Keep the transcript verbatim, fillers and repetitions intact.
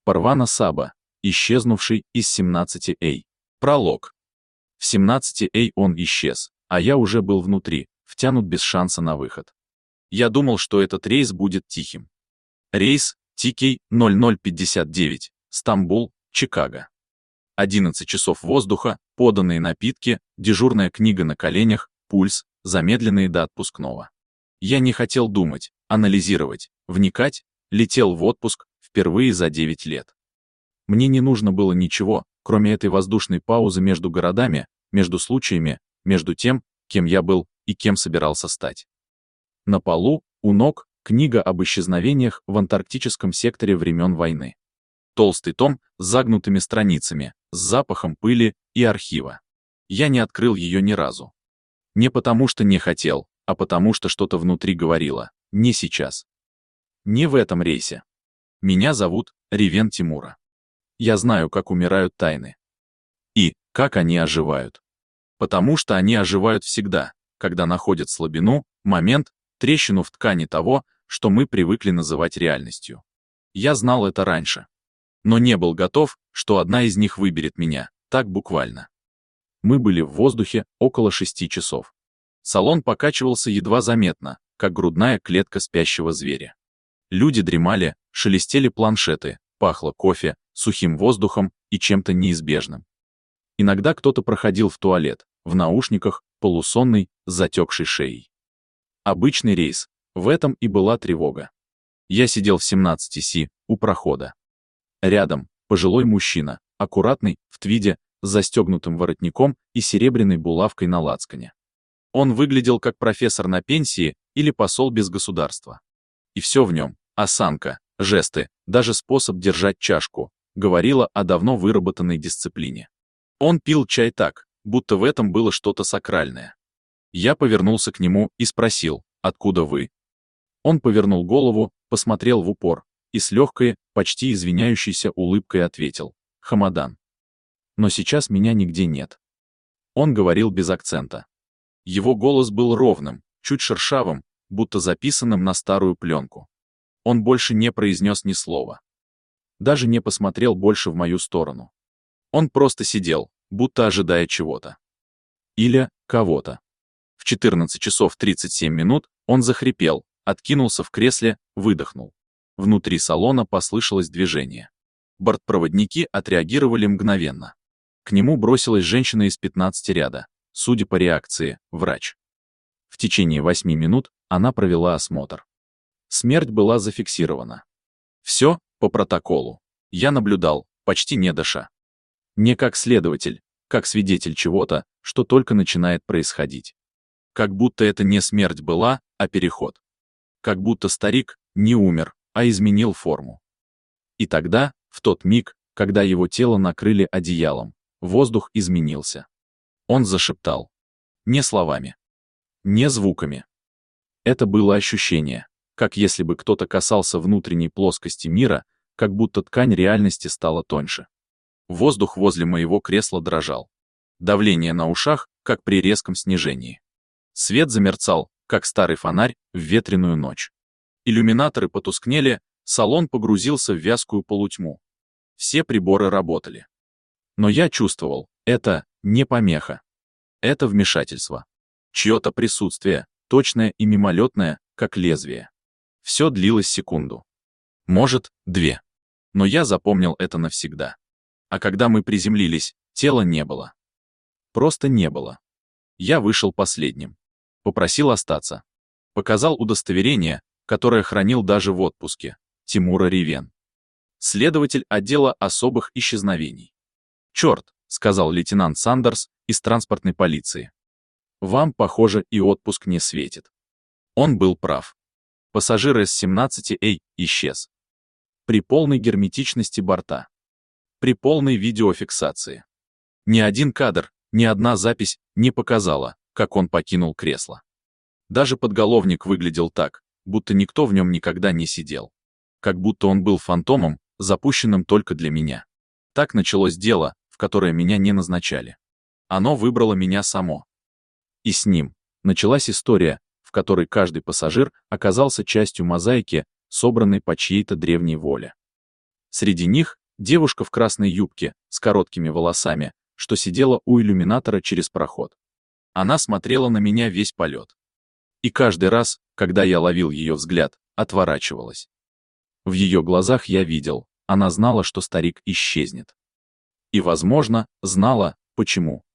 Парвана Саба, исчезнувший из семнадцати А. Пролог. В семнадцати А он исчез, а я уже был внутри, втянут без шанса на выход. Я думал, что этот рейс будет тихим. Рейс Ти Кей ноль ноль пятьдесят девять, Стамбул, Чикаго. одиннадцать часов воздуха, поданные напитки, дежурная книга на коленях, пульс, замедленные до отпускного. Я не хотел думать, анализировать, вникать, летел в отпуск впервые за девять лет. Мне не нужно было ничего, кроме этой воздушной паузы между городами, между случаями, между тем, кем я был и кем собирался стать. На полу, у ног, книга об исчезновениях в антарктическом секторе времен войны. Толстый том с загнутыми страницами, с запахом пыли и архива. Я не открыл ее ни разу. Не потому что не хотел, а потому что что-то внутри говорило: не сейчас. Не в этом рейсе. Меня зовут Ревен Тимура. Я знаю, как умирают тайны. И как они оживают. Потому что они оживают всегда, когда находят слабину, момент, трещину в ткани того, что мы привыкли называть реальностью. Я знал это раньше. Но не был готов, что одна из них выберет меня, так буквально. Мы были в воздухе около шести часов. Салон покачивался едва заметно, как грудная клетка спящего зверя. Люди дремали, шелестели планшеты, пахло кофе, сухим воздухом и чем-то неизбежным. Иногда кто-то проходил в туалет, в наушниках, полусонный, с затекшей шеей. Обычный рейс, в этом и была тревога. Я сидел в семнадцати Си, у прохода. Рядом пожилой мужчина, аккуратный, в твиде, с застегнутым воротником и серебряной булавкой на лацкане. Он выглядел как профессор на пенсии или посол без государства. И все в нем — осанка, жесты, даже способ держать чашку — говорило о давно выработанной дисциплине. Он пил чай так, будто в этом было что-то сакральное. Я повернулся к нему и спросил: «Откуда вы?» Он повернул голову, посмотрел в упор и с легкой, почти извиняющейся улыбкой ответил: «Хамадан. Но сейчас меня нигде нет». Он говорил без акцента. Его голос был ровным, чуть шершавым, будто записанным на старую пленку. Он больше не произнес ни слова. Даже не посмотрел больше в мою сторону. Он просто сидел, будто ожидая чего-то. Или кого-то. В четырнадцать часов тридцать семь минут он захрипел, откинулся в кресле, выдохнул. Внутри салона послышалось движение. Бортпроводники отреагировали мгновенно. К нему бросилась женщина из пятнадцати ряда, судя по реакции, врач. В течение восьми минут она провела осмотр. Смерть была зафиксирована. Все по протоколу. Я наблюдал, почти не дыша. Не как следователь, как свидетель чего-то, что только начинает происходить. Как будто это не смерть была, а переход. Как будто старик не умер, а изменил форму. И тогда, в тот миг, когда его тело накрыли одеялом, воздух изменился. Он зашептал. Не словами. Не звуками. Это было ощущение, как если бы кто-то касался внутренней плоскости мира, как будто ткань реальности стала тоньше. Воздух возле моего кресла дрожал. Давление на ушах, как при резком снижении. Свет замерцал, как старый фонарь в ветреную ночь. Иллюминаторы потускнели, салон погрузился в вязкую полутьму. Все приборы работали. Но я чувствовал, это не помеха. Это вмешательство. Чье-то присутствие, точное и мимолетное, как лезвие. Все длилось секунду. Может, две. Но я запомнил это навсегда. А когда мы приземлились, тела не было. Просто не было. Я вышел последним. Попросил остаться. Показал удостоверение, которое хранил даже в отпуске. Тимура Ревен. Следователь отдела особых исчезновений. «Черт», — сказал лейтенант Сандерс из транспортной полиции. «Вам, похоже, и отпуск не светит». Он был прав. Пассажир из семнадцати А исчез. При полной герметичности борта. При полной видеофиксации. Ни один кадр, ни одна запись не показала, как он покинул кресло. Даже подголовник выглядел так, будто никто в нем никогда не сидел. Как будто он был фантомом, запущенным только для меня. Так началось дело, в которое меня не назначали. Оно выбрало меня само. И с ним началась история, в которой каждый пассажир оказался частью мозаики, собранной по чьей-то древней воле. Среди них девушка в красной юбке с короткими волосами, что сидела у иллюминатора через проход. Она смотрела на меня весь полет. И каждый раз, когда я ловил ее взгляд, отворачивалась. В ее глазах я видел, она знала, что старик исчезнет. И, возможно, знала, почему.